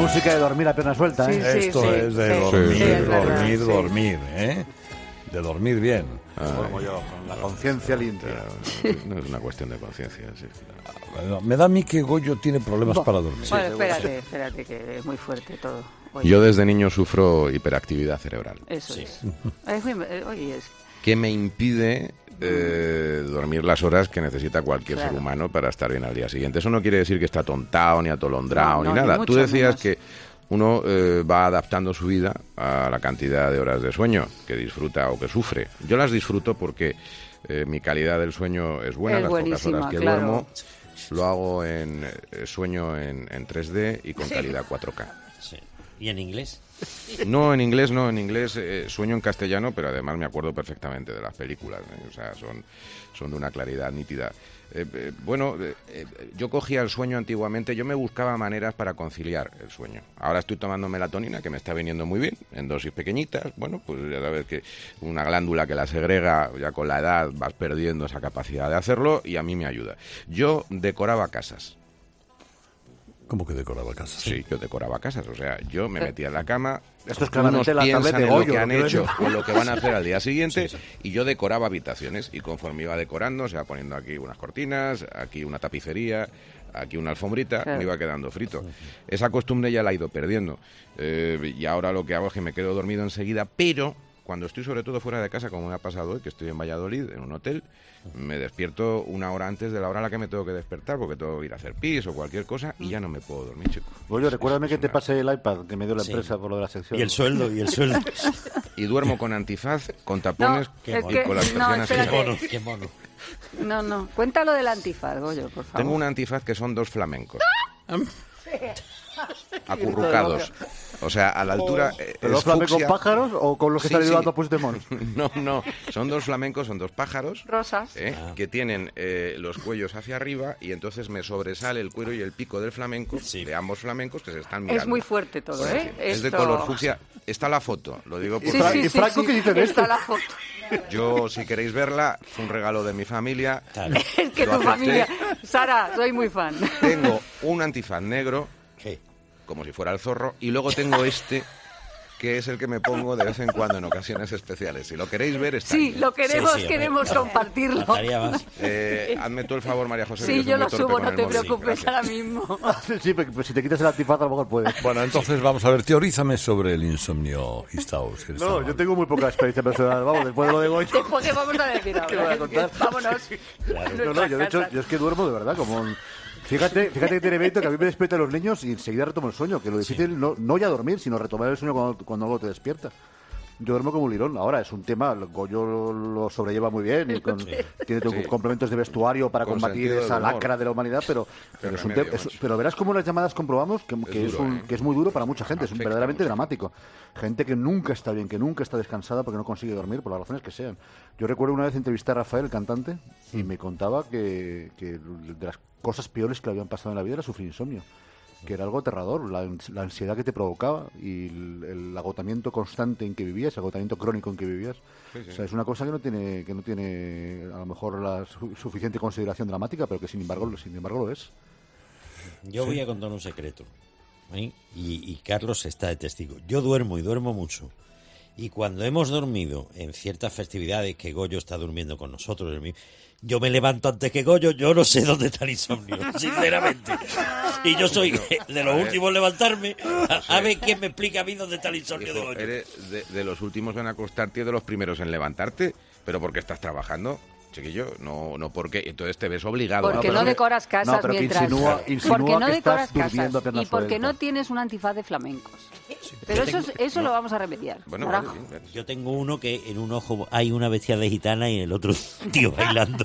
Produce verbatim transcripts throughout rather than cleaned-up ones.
música de dormir a pierna suelta, ¿eh? Sí, sí, Esto sí, es de sí, dormir, sí, es verdad, dormir, sí. dormir, ¿eh? De dormir bien. Como yo, con la conciencia limpia. No es una cuestión de conciencia. Sí. Me da a mí que Goyo tiene problemas para dormir. Bueno, espérate, espérate, que es muy fuerte todo. Oye, Yo desde niño sufro hiperactividad cerebral, Eso es. es muy, eh, oye, es... que me impide eh, dormir las horas que necesita cualquier Claro. ser humano para estar bien al día siguiente. Eso no quiere decir que está atontado, ni atolondrado, No, no, ni ni nada. mucho Tú decías menos. que uno eh, va adaptando su vida a la cantidad de horas de sueño que disfruta o que sufre. Yo las disfruto porque eh, mi calidad del sueño es buena, Es las pocas buenísima, horas que claro. duermo. Lo hago en eh, sueño en, en tres D y con calidad cuatro K. Sí. ¿Y en inglés? No, en inglés no, en inglés eh, sueño en castellano, pero además me acuerdo perfectamente de las películas, ¿eh? O sea, son, son de una claridad nítida. Eh, eh, bueno, eh, eh, yo cogía el sueño antiguamente, yo me buscaba maneras para conciliar el sueño. Ahora estoy tomando melatonina, que me está viniendo muy bien, en dosis pequeñitas. Bueno, pues ya sabes que una glándula que la segrega, ya con la edad vas perdiendo esa capacidad de hacerlo y a mí me ayuda. Yo decoraba casas. ¿Cómo que decoraba casa? Sí, yo decoraba casas, o sea, yo me metía en la cama, Esto es unos claramente la piensan tablet de en lo Goyo, que han lo que hecho ves. o lo que van a hacer al día siguiente, y yo decoraba habitaciones, y conforme iba decorando, o sea, poniendo aquí unas cortinas, aquí una tapicería, aquí una alfombrita, Claro. me iba quedando frito. Esa costumbre ya la he ido perdiendo, eh, y ahora lo que hago es que me quedo dormido enseguida, pero cuando estoy sobre todo fuera de casa, como me ha pasado hoy, que estoy en Valladolid, en un hotel, me despierto una hora antes de la hora a la que me tengo que despertar, porque tengo que ir a hacer pis o cualquier cosa, y ya no me puedo dormir, chico. Goyo, recuérdame que te una- pase el iPad que me dio la Sí. empresa por lo de la sección. Y el sueldo, y el sueldo. Y duermo con antifaz, con tapones No, es y que- con las no, persianas espérate. gigantes. Qué mono. No, no. Cuéntalo del antifaz, Goyo, por favor. Tengo un antifaz que son dos flamencos. Acurrucados. O sea, a la altura... eh, ¿Pero es los flamencos fucsia. pájaros o con los que Sí, está sí. ayudando a Puigdemont? No, no. Son dos flamencos, son dos pájaros. Rosas. ¿eh? Ah. Que tienen eh, los cuellos hacia arriba y entonces me sobresale el cuero y el pico del flamenco, Sí. de ambos flamencos que se están mirando. Es muy fuerte todo, por ¿eh? encima. Es de Esto- color fucsia. Está la foto, lo digo ¿Y por Sí, Fra- sí, y sí, Franco sí. qué dice de Está esto? la foto. Yo, si queréis verla, fue un regalo de mi familia. Claro. Es que Lo tu acepté. familia... Sara, soy muy fan. Tengo un antifaz negro, ¿Qué? como si fuera el zorro, y luego tengo este, que es el que me pongo de vez en cuando en ocasiones especiales. Si lo queréis ver, está Sí, ahí. lo queremos, Sí, sí, hombre, queremos claro. compartirlo. Faltaría más. Eh, hazme tú el favor, María José. que Sí, soy yo muy lo torpe subo, con no el te móvil. preocupes Gracias. ahora mismo. Sí, pero pues si te quitas el antifaz a lo mejor puedes. Bueno, entonces vamos a ver, teorízame sobre el insomnio, Gistaos. que eres tan No, yo amable. tengo muy poca experiencia personal. Vamos, después de lo de Goyo. Después, ¿qué vamos a decir ahora? ¿Qué voy a contar? Vámonos. No, no, yo de hecho, yo es que duermo de verdad, como un... Fíjate, fíjate que tiene mérito que a mí me despiertan los niños y enseguida retomo el sueño, que lo difícil no, no ya dormir, sino retomar el sueño cuando, cuando algo te despierta. Yo duermo como un lirón. Ahora es un tema, Goyo lo, lo sobrelleva muy bien y con- tiene tus Sí. complementos de vestuario para Con combatir sentido del esa humor. lacra de la humanidad, pero, pero, es un remedio, te- es- macho. pero verás cómo las llamadas comprobamos que, que es, duro, un- ¿eh? que es muy duro para mucha gente, es Afecta verdaderamente mucho. dramático. Gente que nunca está bien, que nunca está descansada porque no consigue dormir, por las razones que sean. Yo recuerdo una vez entrevistar a Rafael, el cantante, y me contaba que, que de las cosas peores que le habían pasado en la vida era sufrir insomnio, que era algo aterrador, la, la ansiedad que te provocaba y el, el agotamiento constante en que vivías, el agotamiento crónico en que vivías. Sí, sí. O sea, es una cosa que no tiene que no tiene a lo mejor la su- suficiente consideración dramática, pero que sin embargo, sin embargo lo es. Yo voy a contar un secreto. ¿eh? Y, y Carlos está de testigo. Yo duermo y duermo mucho. Y cuando hemos dormido en ciertas festividades que Goyo está durmiendo con nosotros, en mi- yo me levanto antes que Goyo, yo no sé dónde está el insomnio, sinceramente. Y yo soy de los últimos en levantarme. A, a ver quién me explica a mí dónde está el insomnio de Hijo, Goyo. eres de, de los últimos en acostarte y de los primeros en levantarte, pero porque estás trabajando, chiquillo, no, no porque entonces te ves obligado. Porque pero no que- decoras casas no, pero que mientras... insinúa- insinúa porque no que estás decoras durmiendo a casas pierna y porque suelta. no tienes un antifaz de flamencos. Pero eso, es- eso lo vamos a remediar. Bueno, Naranjo. vale, bien, bien. Yo tengo uno que en un ojo hay una bestia de gitana y en el otro tío bailando.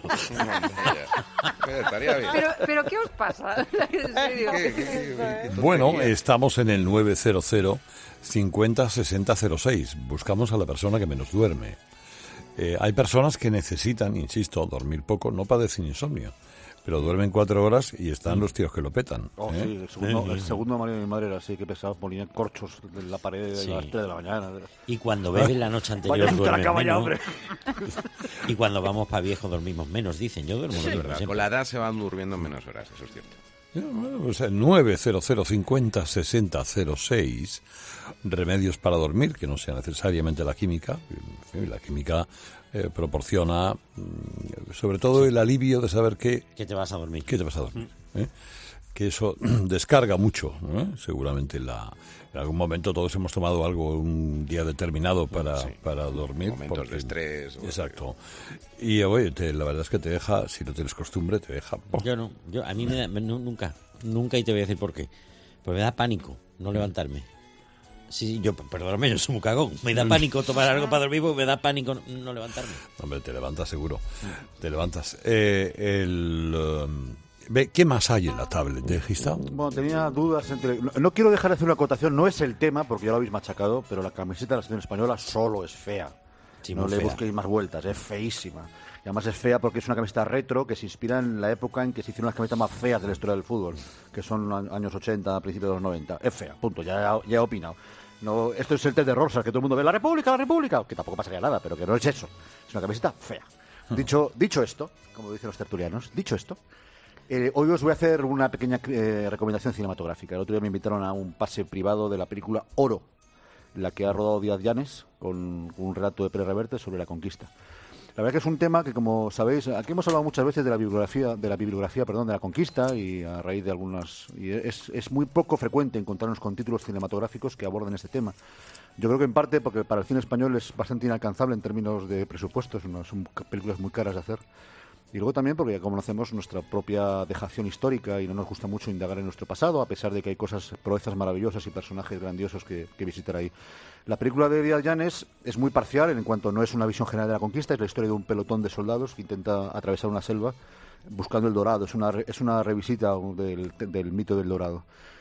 Eh, Estaría bien. Pero, pero ¿qué os pasa? En serio. ¿Qué- qué- qué- qué Bueno, tontería? estamos en el nueve cero cero cincuenta sesenta cero seis. Buscamos a la persona que menos duerme. Eh, hay personas que necesitan, insisto, dormir poco, no padecen insomnio, pero duermen cuatro horas y están los tíos que lo petan. Oh, ¿eh? sí, el segundo, el segundo marido de mi madre era así, que pesaba, ponía corchos en la pared Sí. a las tres de la mañana. Y cuando bebes la noche anterior Vaya puta la duermes cama ya, menos. hombre. Y cuando vamos para viejo dormimos menos, dicen. Yo duermo Es lo mismo verdad, siempre. con la edad se van durmiendo menos horas, eso es cierto. Bueno, pues el nueve cero cero cincuenta sesenta cero seis, remedios para dormir, que no sea necesariamente la química. En fin, la química eh, proporciona mm, sobre todo el alivio de saber que... Que te vas a dormir. Que te vas a dormir. ¿eh? Que eso descarga mucho, ¿eh? Seguramente la, en algún momento todos hemos tomado algo un día determinado para, sí. para dormir. Momentos porque, de estrés. Exacto. Y oye, te, la verdad es que te deja, si no tienes costumbre, te deja... ¡oh! Yo no, yo, a mí me da, me, no, nunca, nunca, y te voy a decir por qué. Pues me da pánico no levantarme. Sí, yo, perdóname, yo soy un cagón. Me da pánico tomar algo para dormir porque me da pánico no, no levantarme. Hombre, te levantas seguro. Te levantas. Eh, el... Um, ¿Qué más hay en la tablet de Gistao? Bueno, tenía dudas entre... No, no quiero dejar de hacer una acotación, no es el tema, porque ya lo habéis machacado, pero la camiseta de la selección española solo es fea. Sí, no le fea. busquéis más vueltas, es feísima. Y además es fea porque es una camiseta retro que se inspira en la época en que se hicieron las camisetas más feas de la historia del fútbol, que son años ochenta, principios de los noventa. Es fea, punto, ya, ya he opinado. No, esto es el test de Rorschach, que todo el mundo ve la República, la República, que tampoco pasaría nada, pero que no es eso. Es una camiseta fea. Dicho, dicho esto, como dicen los tertulianos, dicho esto, Eh, hoy os voy a hacer una pequeña eh, recomendación cinematográfica. El otro día me invitaron a un pase privado de la película Oro, la que ha rodado Díaz Llanes, con, con un relato de Pérez Reverte sobre la conquista. La verdad que es un tema que, como sabéis, aquí hemos hablado muchas veces de la bibliografía, de la bibliografía, perdón, de la conquista, y a raíz de algunas, y es, es muy poco frecuente encontrarnos con títulos cinematográficos que aborden este tema. Yo creo que en parte porque para el cine español es bastante inalcanzable en términos de presupuestos, ¿no? Son películas muy caras de hacer. Y luego también porque ya conocemos nuestra propia dejación histórica y no nos gusta mucho indagar en nuestro pasado, a pesar de que hay cosas, proezas maravillosas y personajes grandiosos que, que visitar ahí. La película de Díaz Llanes es muy parcial en cuanto no es una visión general de la conquista, es la historia de un pelotón de soldados que intenta atravesar una selva buscando el dorado. Es una, es una revisita del, del mito del dorado.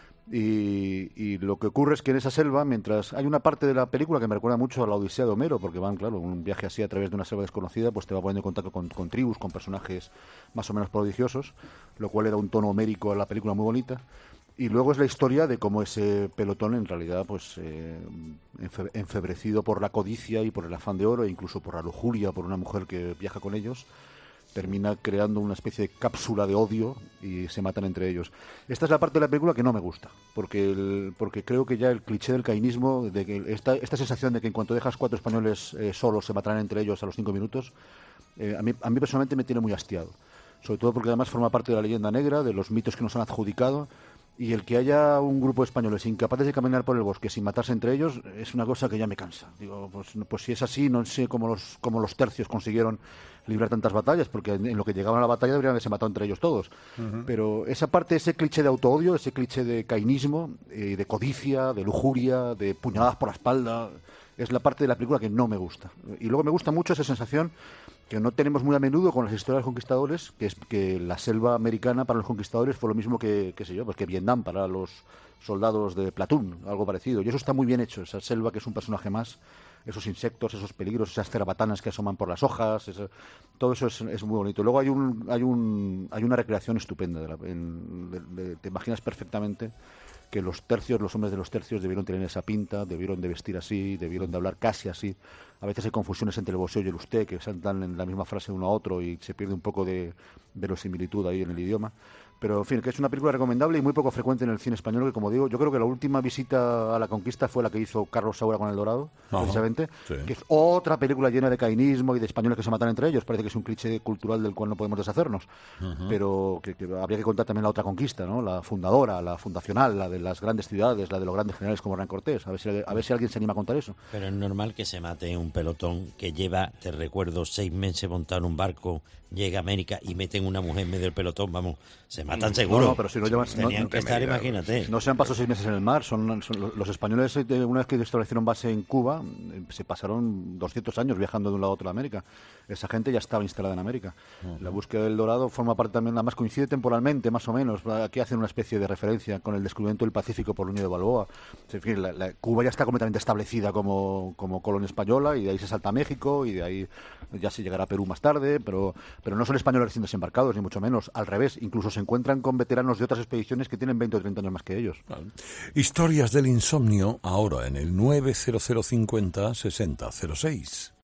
Y, y lo que ocurre es que en esa selva, mientras hay una parte de la película que me recuerda mucho a la Odisea de Homero, porque van, claro, un viaje así a través de una selva desconocida, pues te va poniendo en contacto con, con tribus, con personajes más o menos prodigiosos, lo cual le da un tono homérico a la película muy bonita. Y luego es la historia de cómo ese pelotón, en realidad, pues eh, enfe- enfebrecido por la codicia y por el afán de oro, e incluso por la lujuria, por una mujer que viaja con ellos, termina creando una especie de cápsula de odio y se matan entre ellos. Esta es la parte de la película que no me gusta, porque el, porque creo que ya el cliché del cainismo, de que esta, esta sensación de que en cuanto dejas cuatro españoles eh, solos se matarán entre ellos a los cinco minutos, eh, a, mí, a mí personalmente me tiene muy hastiado. Sobre todo porque además forma parte de la leyenda negra, de los mitos que nos han adjudicado, y el que haya un grupo de españoles incapaces de caminar por el bosque sin matarse entre ellos es una cosa que ya me cansa. Digo, pues, pues si es así, no sé cómo los, cómo los tercios consiguieron librar tantas batallas, porque en, en lo que llegaban a la batalla deberían haberse matado entre ellos todos. Uh-huh. Pero esa parte, ese cliché de autoodio, ese cliché de cainismo, eh, de codicia, de lujuria, de puñaladas por la espalda, es la parte de la película que no me gusta. Y luego me gusta mucho esa sensación que no tenemos muy a menudo con las historias de los conquistadores, que es que la selva americana para los conquistadores fue lo mismo que, qué sé yo, pues que Vietnam para los soldados de Platoon, algo parecido. Y eso está muy bien hecho, esa selva que es un personaje más, esos insectos, esos peligros, esas cerabatanas que asoman por las hojas, eso, todo eso es, es muy bonito. Luego hay un hay un hay una recreación estupenda, de la, en, de, de, te imaginas perfectamente que los tercios, los hombres de los tercios debieron tener esa pinta, debieron de vestir así, debieron de hablar casi así. A veces hay confusiones entre el voseo y el usted, que saltan en la misma frase uno a otro y se pierde un poco de verosimilitud ahí en el idioma. Pero, en fin, que es una película recomendable y muy poco frecuente en el cine español, que, como digo, yo creo que la última visita a la conquista fue la que hizo Carlos Saura con El Dorado, Ajá, precisamente, sí. Que es otra película llena de cainismo y de españoles que se matan entre ellos. Parece que es un cliché cultural del cual no podemos deshacernos. Uh-huh. Pero que, que habría que contar también la otra conquista, ¿no? La fundadora, la fundacional, la de las grandes ciudades, la de los grandes generales como Hernán Cortés. A ver si, a ver si alguien se anima a contar eso. Pero es normal que se mate un pelotón que lleva, te recuerdo, seis meses montado en un barco, llega a América y meten una mujer en medio del pelotón, vamos, se matan seguro. No, no, pero si no llevan... Tenían no, que estar, imagínate. No se han pasado seis meses en el mar, son, son los españoles, una vez que establecieron base en Cuba, se pasaron doscientos años viajando de un lado a otro de América. Esa gente ya estaba instalada en América. Uh-huh. La búsqueda del Dorado forma parte también, además coincide temporalmente, más o menos. Aquí hacen una especie de referencia con el descubrimiento del Pacífico por Núñez de Balboa. En fin, la, la, Cuba ya está completamente establecida como, como colonia española y de ahí se salta a México y de ahí ya se llegará a Perú más tarde, pero, pero no son españoles recién desembarcados, ni mucho menos. Al revés, incluso se encuentran con veteranos de otras expediciones que tienen veinte o treinta años más que ellos. Vale. Historias del insomnio, ahora en el nueve cero cero cincuenta sesenta cero seis.